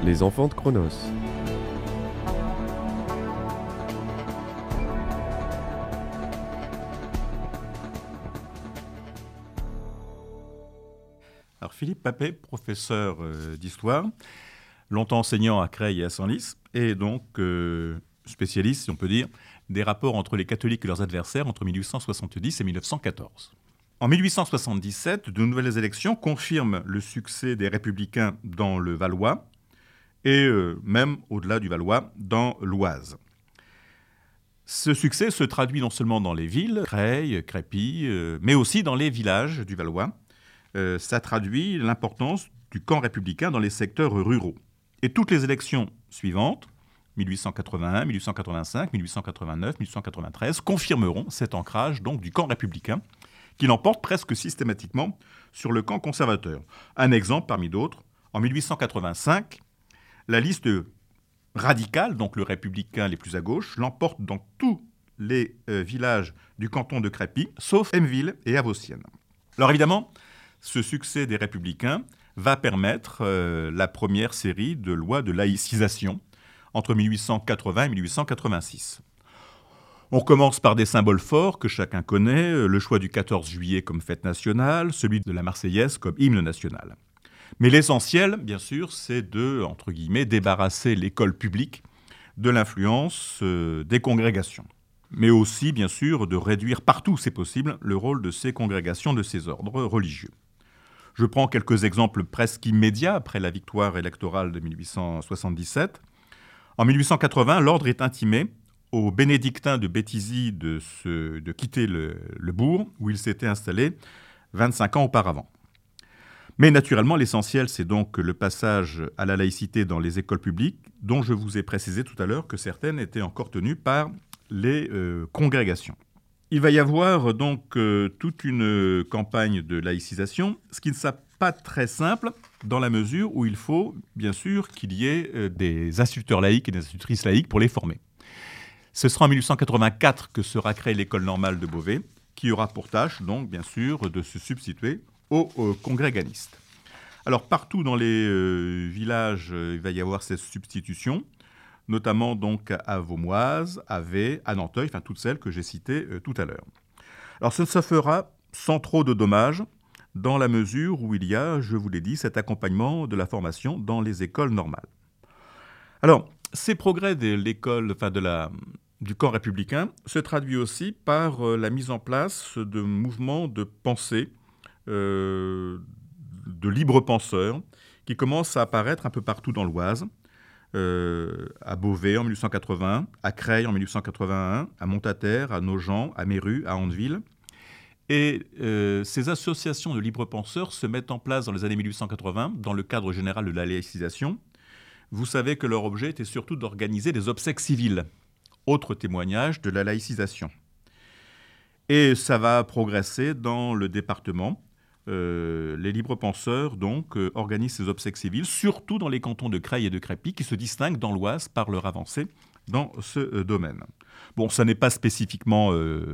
Les enfants de Cronos. Alors Philippe Papet, professeur d'histoire, longtemps enseignant à Creil et à Senlis, et donc spécialiste, si on peut dire, des rapports entre les catholiques et leurs adversaires entre 1870 et 1914. En 1877, de nouvelles élections confirment le succès des Républicains dans le Valois et même au-delà du Valois, dans l'Oise. Ce succès se traduit non seulement dans les villes, Creil, Crépy, mais aussi dans les villages du Valois. Ça traduit l'importance du camp républicain dans les secteurs ruraux. Et toutes les élections suivantes, 1881, 1885, 1889, 1893, confirmeront cet ancrage donc du camp républicain qui l'emporte presque systématiquement sur le camp conservateur. Un exemple parmi d'autres, en 1885, la liste radicale, donc le républicain les plus à gauche, l'emporte dans tous les villages du canton de Crépy, sauf Hemmeville et Avociennes. Alors évidemment, ce succès des Républicains va permettre la première série de lois de laïcisation entre 1880 et 1886. On commence par des symboles forts que chacun connaît, le choix du 14 juillet comme fête nationale, celui de la Marseillaise comme hymne national. Mais l'essentiel, bien sûr, c'est de, entre guillemets, débarrasser l'école publique de l'influence des congrégations. Mais aussi, bien sûr, de réduire partout, c'est possible, le rôle de ces congrégations, de ces ordres religieux. Je prends quelques exemples presque immédiats après la victoire électorale de 1877. En 1880, l'ordre est intimé aux bénédictins de Béthisy de quitter le bourg où ils s'étaient installés 25 ans auparavant. Mais naturellement, l'essentiel, c'est donc le passage à la laïcité dans les écoles publiques, dont je vous ai précisé tout à l'heure que certaines étaient encore tenues par les congrégations. Il va y avoir donc toute une campagne de laïcisation, ce qui ne sera pas très simple dans la mesure où il faut, bien sûr, qu'il y ait des instituteurs laïques et des institutrices laïques pour les former. Ce sera en 1884 que sera créée l'école normale de Beauvais, qui aura pour tâche, donc, bien sûr, de se substituer aux congréganistes. Alors, partout dans les villages, il va y avoir cette substitution, notamment donc à Vaumoise, à Vey, à Nanteuil, enfin toutes celles que j'ai citées tout à l'heure. Alors, ça se fera sans trop de dommages, dans la mesure où il y a, je vous l'ai dit, cet accompagnement de la formation dans les écoles normales. Alors, ces progrès de l'école, du camp républicain se traduit aussi par la mise en place de mouvements de pensée, de libres penseurs, qui commencent à apparaître un peu partout dans l'Oise, à Beauvais en 1880, à Creil en 1881, à Montataire, à Nogent, à Méru, à Andeville. Et ces associations de libres penseurs se mettent en place dans les années 1880 dans le cadre général de la laïcisation. Vous savez que leur objet était surtout d'organiser des obsèques civiles, autre témoignage de la laïcisation. Et ça va progresser dans le département. Les libres penseurs, donc, organisent ces obsèques civiles, surtout dans les cantons de Creil et de Crépy, qui se distinguent dans l'Oise par leur avancée dans ce domaine. Bon, ça n'est pas spécifiquement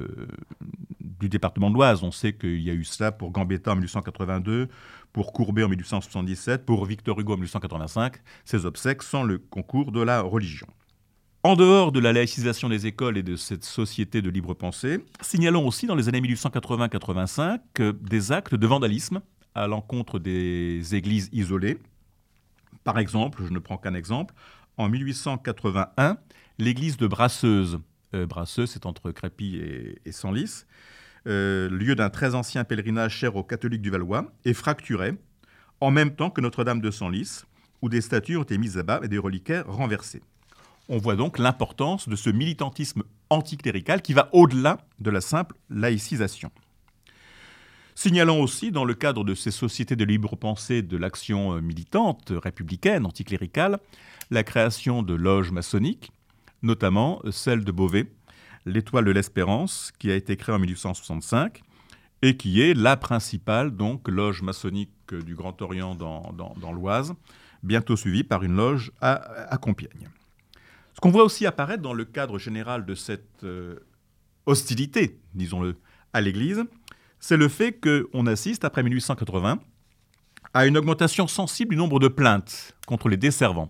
du département de l'Oise. On sait qu'il y a eu ça pour Gambetta en 1882, pour Courbet en 1877, pour Victor Hugo en 1885, ces obsèques sans le concours de la religion. En dehors de la laïcisation des écoles et de cette société de libre pensée, signalons aussi dans les années 1880-85 des actes de vandalisme à l'encontre des églises isolées. Par exemple, je ne prends qu'un exemple, en 1881, l'église de Brasseuse, Brasseuse c'est entre Crépy et Senlis, lieu d'un très ancien pèlerinage cher aux catholiques du Valois, est fracturée en même temps que Notre-Dame de Senlis, où des statues ont été mises à bas et des reliquaires renversés. On voit donc l'importance de ce militantisme anticlérical qui va au-delà de la simple laïcisation. Signalons aussi, dans le cadre de ces sociétés de libre pensée de l'action militante, républicaine, anticléricale, la création de loges maçonniques, notamment celle de Beauvais, l'Étoile de l'Espérance, qui a été créée en 1865 et qui est la principale donc, loge maçonnique du Grand Orient dans l'Oise, bientôt suivie par une loge à Compiègne. Ce qu'on voit aussi apparaître dans le cadre général de cette hostilité, disons-le, à l'Église, c'est le fait qu'on assiste, après 1880, à une augmentation sensible du nombre de plaintes contre les desservants.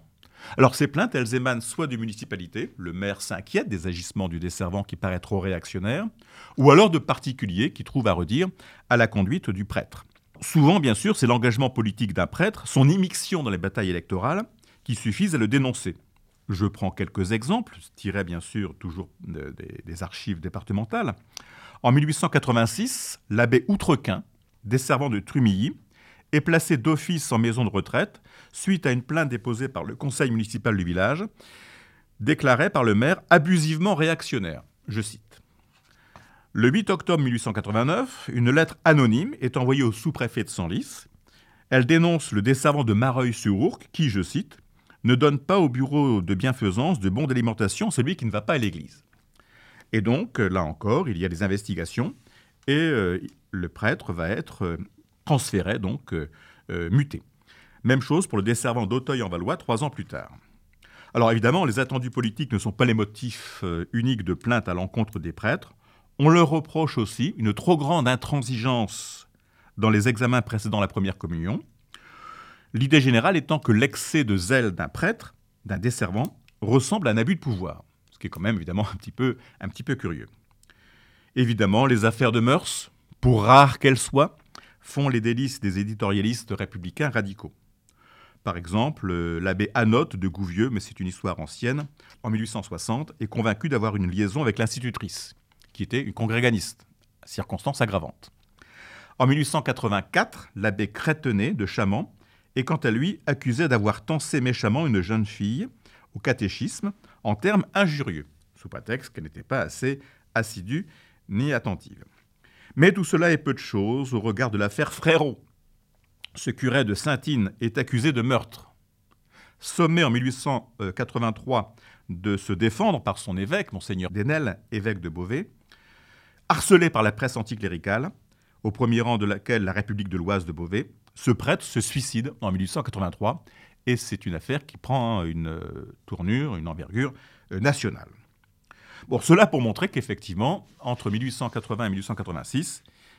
Alors ces plaintes, elles émanent soit des municipalités, le maire s'inquiète des agissements du desservant qui paraît trop réactionnaire, ou alors de particuliers qui trouvent à redire à la conduite du prêtre. Souvent, bien sûr, c'est l'engagement politique d'un prêtre, son immixtion dans les batailles électorales, qui suffisent à le dénoncer. Je prends quelques exemples, tirés bien sûr toujours des archives départementales. En 1886, l'abbé Outrequin, desservant de Trumilly, est placé d'office en maison de retraite suite à une plainte déposée par le conseil municipal du village, déclarée par le maire abusivement réactionnaire. Je cite. Le 8 octobre 1889, une lettre anonyme est envoyée au sous-préfet de Senlis. Elle dénonce le desservant de Mareuil-sur-Ourcq qui, je cite, ne donne pas au bureau de bienfaisance de bons d'alimentation celui qui ne va pas à l'église. Et donc, là encore, il y a des investigations et le prêtre va être transféré, donc muté. Même chose pour le desservant d'Auteuil-en-Valois 3 ans plus tard. Alors évidemment, les attendus politiques ne sont pas les motifs uniques de plainte à l'encontre des prêtres. On leur reproche aussi une trop grande intransigeance dans les examens précédant la première communion. L'idée générale étant que l'excès de zèle d'un prêtre, d'un desservant, ressemble à un abus de pouvoir, ce qui est quand même évidemment un petit peu curieux. Évidemment, les affaires de mœurs, pour rares qu'elles soient, font les délices des éditorialistes républicains radicaux. Par exemple, l'abbé Anotte de Gouvieux, mais c'est une histoire ancienne, en 1860, est convaincu d'avoir une liaison avec l'institutrice, qui était une congréganiste, circonstance aggravante. En 1884, l'abbé Crétenet de Chamant est quant à lui accusé d'avoir tancé méchamment une jeune fille au catéchisme en termes injurieux, sous prétexte qu'elle n'était pas assez assidue ni attentive. Mais tout cela est peu de choses au regard de l'affaire Frérot. Ce curé de Saint-Ine est accusé de meurtre. Sommé en 1883 de se défendre par son évêque, Monseigneur Desnel, évêque de Beauvais, harcelé par la presse anticléricale, au premier rang de laquelle la République de l'Oise de Beauvais, ce prêtre se suicide en 1883 et c'est une affaire qui prend une tournure, une envergure nationale. Bon, cela pour montrer qu'effectivement, entre 1880 et 1886,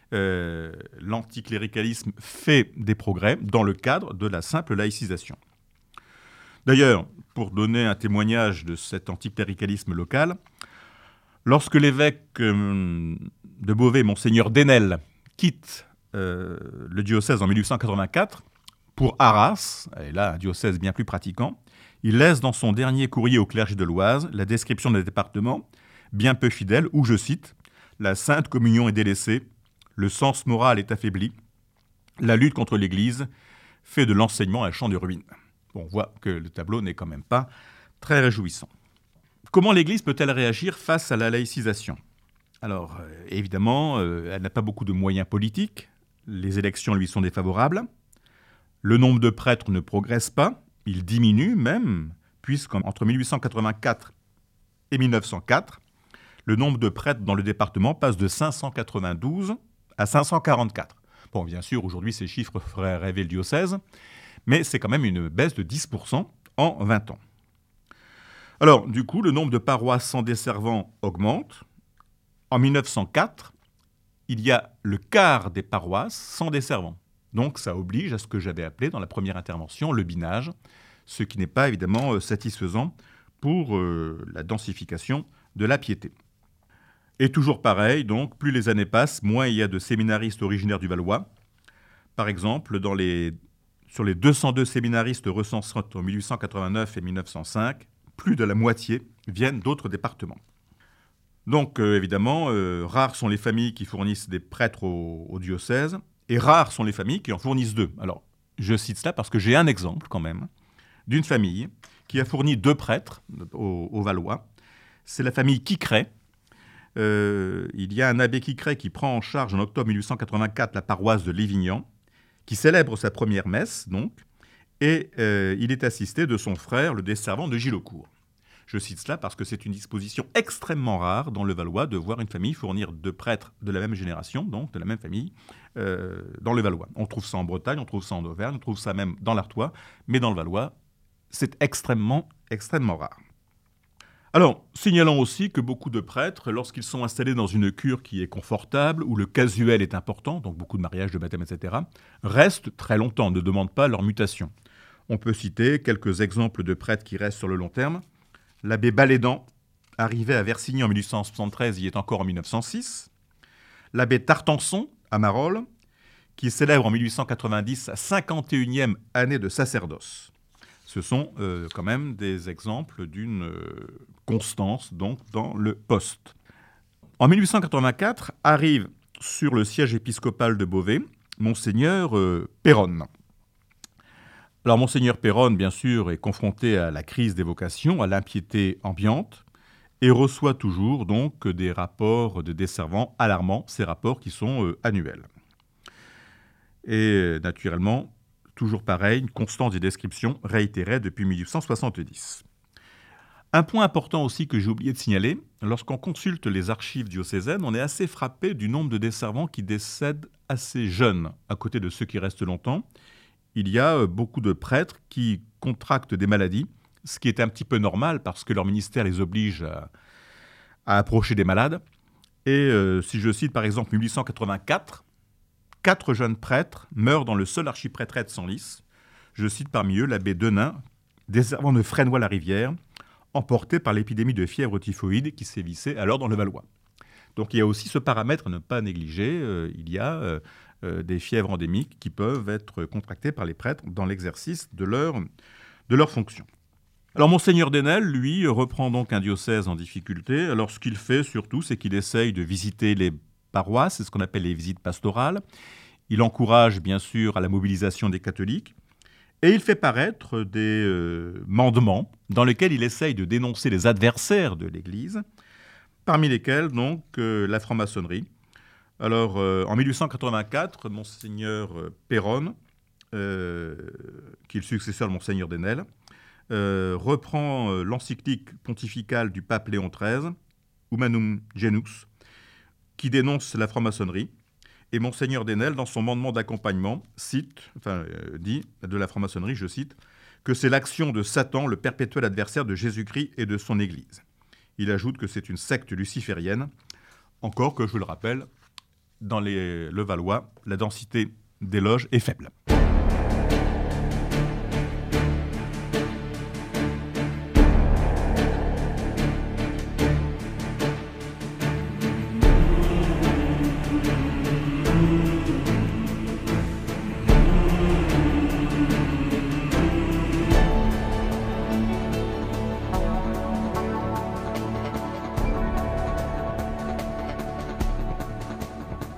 l'anticléricalisme fait des progrès dans le cadre de la simple laïcisation. D'ailleurs, pour donner un témoignage de cet anticléricalisme local, lorsque l'évêque de Beauvais, Monseigneur Desnel, quitte le diocèse en 1884 pour Arras, et là un diocèse bien plus pratiquant, il laisse dans son dernier courrier au clergé de l'Oise la description d'un département bien peu fidèle où, je cite, « La sainte communion est délaissée, le sens moral est affaibli, la lutte contre l'Église fait de l'enseignement un champ de ruines. » Bon, on voit que le tableau n'est quand même pas très réjouissant. Comment l'Église peut-elle réagir face à la laïcisation ? Alors, évidemment, elle n'a pas beaucoup de moyens politiques. Les élections lui sont défavorables. Le nombre de prêtres ne progresse pas. Il diminue même, puisqu'entre 1884 et 1904, le nombre de prêtres dans le département passe de 592 à 544. Bon, bien sûr, aujourd'hui, ces chiffres feraient rêver le diocèse, mais c'est quand même une baisse de 10% en 20 ans. Alors, du coup, le nombre de paroisses sans desservants augmente. En 1904, il y a le quart des paroisses sans desservants. Donc ça oblige à ce que j'avais appelé dans la première intervention le binage, ce qui n'est pas évidemment satisfaisant pour la densification de la piété. Et toujours pareil, donc, plus les années passent, moins il y a de séminaristes originaires du Valois. Par exemple, sur les 202 séminaristes recensés entre 1889 et 1905, plus de la moitié viennent d'autres départements. Donc, évidemment, rares sont les familles qui fournissent des prêtres au diocèse, et rares sont les familles qui en fournissent 2. Alors, je cite cela parce que j'ai un exemple, quand même, d'une famille qui a fourni 2 prêtres au Valois. C'est la famille Quicret. Il y a un abbé Quicret qui prend en charge en octobre 1884 la paroisse de Lévignan, qui célèbre sa première messe, donc, et il est assisté de son frère, le desservant de Gilaucourt. Je cite cela parce que c'est une disposition extrêmement rare dans le Valois de voir une famille fournir 2 prêtres de la même génération, donc de la même famille, dans le Valois. On trouve ça en Bretagne, on trouve ça en Auvergne, on trouve ça même dans l'Artois, mais dans le Valois, c'est extrêmement, extrêmement rare. Alors, signalons aussi que beaucoup de prêtres, lorsqu'ils sont installés dans une cure qui est confortable, où le casuel est important, donc beaucoup de mariages, de baptêmes, etc., restent très longtemps, ne demandent pas leur mutation. On peut citer quelques exemples de prêtres qui restent sur le long terme. L'abbé Balédan, arrivé à Versigny en 1873, y est encore en 1906. L'abbé Tartanson, à Marolles, qui célèbre en 1890 sa 51e année de sacerdoce. Ce sont quand même des exemples d'une constance donc, dans le poste. En 1884, arrive sur le siège épiscopal de Beauvais, Monseigneur Péronne. Alors, Monseigneur Péronne, bien sûr, est confronté à la crise des vocations, à l'impiété ambiante, et reçoit toujours donc des rapports de desservants alarmants, ces rapports qui sont annuels. Et naturellement, toujours pareil, une constance des descriptions réitérée depuis 1870. Un point important aussi que j'ai oublié de signaler, lorsqu'on consulte les archives diocésaines, on est assez frappé du nombre de desservants qui décèdent assez jeunes, à côté de ceux qui restent longtemps. Il y a beaucoup de prêtres qui contractent des maladies, ce qui est un petit peu normal parce que leur ministère les oblige à approcher des malades. Et si je cite par exemple 1884, 4 jeunes prêtres meurent dans le seul archiprêtrat de Senlis. Je cite parmi eux l'abbé Denain, desservant de Fresnoy-la-Rivière, emporté par l'épidémie de fièvre typhoïde qui sévissait alors dans le Valois. Donc il y a aussi ce paramètre à ne pas négliger. Il y a des fièvres endémiques qui peuvent être contractées par les prêtres dans l'exercice de leur fonction. Alors Monseigneur Desnel, lui, reprend donc un diocèse en difficulté. Alors ce qu'il fait surtout, c'est qu'il essaye de visiter les paroisses, c'est ce qu'on appelle les visites pastorales. Il encourage bien sûr à la mobilisation des catholiques. Et il fait paraître des mandements dans lesquels il essaye de dénoncer les adversaires de l'Église, parmi lesquels donc la franc-maçonnerie. Alors en 1884, Monseigneur Péronne, qui est le successeur de Monseigneur Desnel, reprend l'encyclique pontificale du pape Léon XIII, Humanum Genus, qui dénonce la franc-maçonnerie. Et Monseigneur Desnel, dans son mandement d'accompagnement, dit de la franc-maçonnerie, je cite, que c'est l'action de Satan, le perpétuel adversaire de Jésus-Christ et de son Église. Il ajoute que c'est une secte luciférienne, encore que, je le rappelle, dans le Valois, la densité des loges est faible.